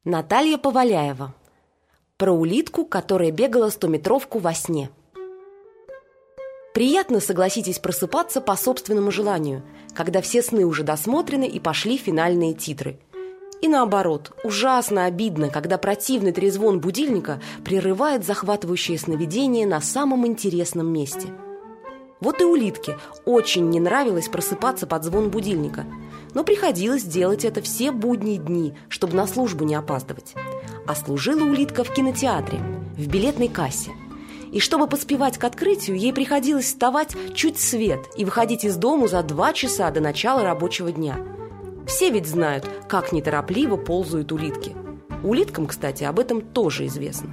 Наталья Поваляева. Про улитку, которая бегала 100-метровку во сне. Приятно, согласитесь, просыпаться по собственному желанию, когда все сны уже досмотрены и пошли финальные титры. И наоборот, ужасно обидно, когда противный трезвон будильника прерывает захватывающее сновидение на самом интересном месте. Вот и улитке очень не нравилось просыпаться под звон будильника, но приходилось делать это все будние дни, чтобы на службу не опаздывать. А служила улитка в кинотеатре, в билетной кассе. И чтобы поспевать к открытию, ей приходилось вставать чуть свет и выходить из дому за 2 часа до начала рабочего дня. Все ведь знают, как неторопливо ползают улитки. Улиткам, кстати, об этом тоже известно.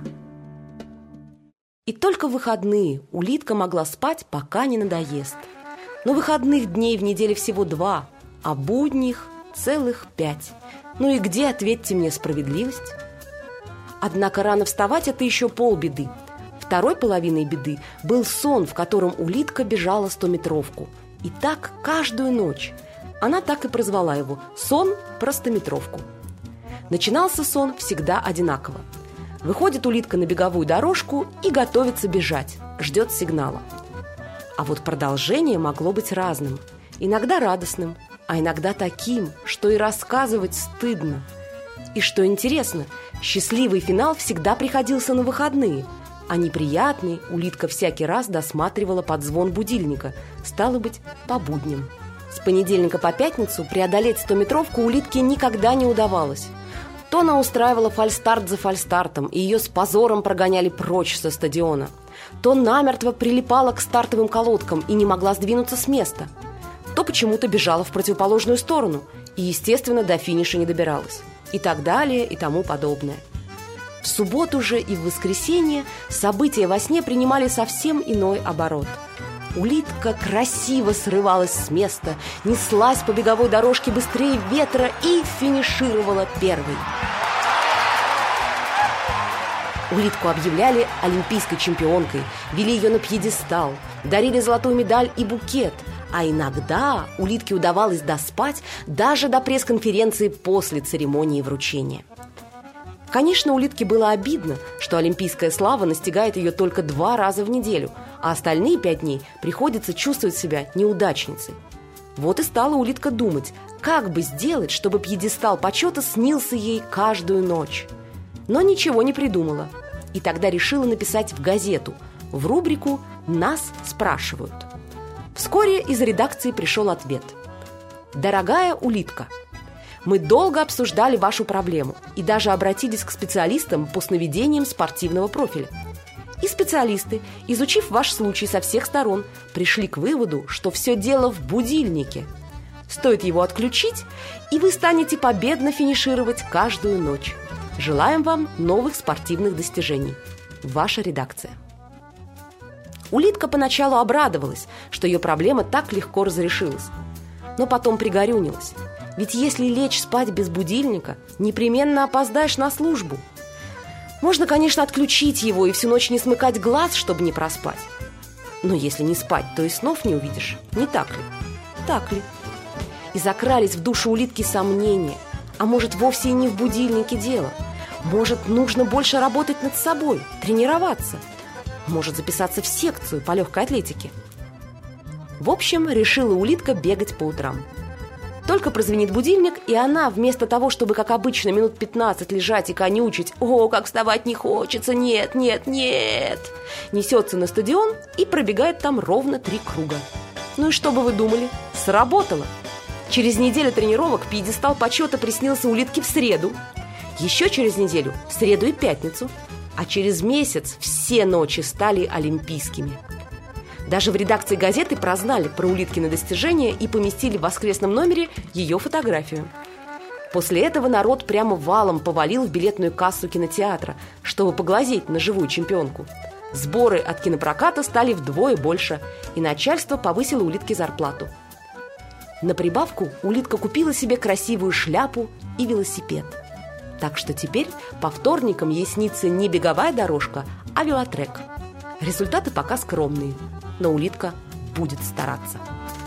И только в выходные улитка могла спать, пока не надоест. Но выходных дней в неделе всего 2, а будних целых 5. Ну и где, ответьте мне, справедливость? Однако рано вставать – это еще полбеды. Второй половиной беды был сон, в котором улитка бежала 100-метровку. И так каждую ночь. Она так и прозвала его «Сон про 100-метровку». Начинался сон всегда одинаково. Выходит улитка на беговую дорожку и готовится бежать, ждет сигнала. А вот продолжение могло быть разным. Иногда радостным, а иногда таким, что и рассказывать стыдно. И что интересно, счастливый финал всегда приходился на выходные, а неприятный улитка всякий раз досматривала под звон будильника, стало быть, по будням. С понедельника по пятницу преодолеть 100-метровку улитке никогда не удавалось. То она устраивала фальстарт за фальстартом, и ее с позором прогоняли прочь со стадиона, то намертво прилипала к стартовым колодкам и не могла сдвинуться с места, то почему-то бежала в противоположную сторону и, естественно, до финиша не добиралась. И так далее, и тому подобное. В субботу же и в воскресенье события во сне принимали совсем иной оборот. Улитка красиво срывалась с места, неслась по беговой дорожке быстрее ветра и финишировала первой. Улитку объявляли олимпийской чемпионкой, вели ее на пьедестал, дарили золотую медаль и букет. А иногда улитке удавалось доспать даже до пресс-конференции после церемонии вручения. Конечно, улитке было обидно, что олимпийская слава настигает ее только 2 раза в неделю, а остальные 5 дней приходится чувствовать себя неудачницей. Вот и стала улитка думать, как бы сделать, чтобы пьедестал почета снился ей каждую ночь. Но ничего не придумала. И тогда решила написать в газету, в рубрику «Нас спрашивают». Вскоре из редакции пришел ответ. «Дорогая улитка, мы долго обсуждали вашу проблему и даже обратились к специалистам по сновидениям спортивного профиля. И специалисты, изучив ваш случай со всех сторон, пришли к выводу, что все дело в будильнике. Стоит его отключить, и вы станете победно финишировать каждую ночь. Желаем вам новых спортивных достижений. Ваша редакция». Улитка поначалу обрадовалась, что ее проблема так легко разрешилась. Но потом пригорюнилась. Ведь если лечь спать без будильника, непременно опоздаешь на службу. Можно, конечно, отключить его и всю ночь не смыкать глаз, чтобы не проспать. Но если не спать, то и снов не увидишь. Не так ли? Так ли? И закрались в душу улитки сомнения. А может, вовсе и не в будильнике дело? Может, нужно больше работать над собой, тренироваться? Может, записаться в секцию по легкой атлетике? В общем, решила улитка бегать по утрам. Только прозвенит будильник, и она, вместо того, чтобы, как обычно, минут 15 лежать и конючить «О, как вставать не хочется, нет, нет, нет!», несется на стадион и пробегает там ровно 3 круга. Ну и что бы вы думали? Сработало! Через неделю тренировок пьедестал почета приснился улитке в среду. Еще через неделю – в среду и пятницу. А через месяц все ночи стали олимпийскими. Даже в редакции газеты прознали про улиткины достижения и поместили в воскресном номере ее фотографию. После этого народ прямо валом повалил в билетную кассу кинотеатра, чтобы поглазеть на живую чемпионку. Сборы от кинопроката стали вдвое больше, и начальство повысило улитке зарплату. На прибавку улитка купила себе красивую шляпу и велосипед. Так что теперь по вторникам ей снится не беговая дорожка, а велотрек. Результаты пока скромные, но улитка будет стараться.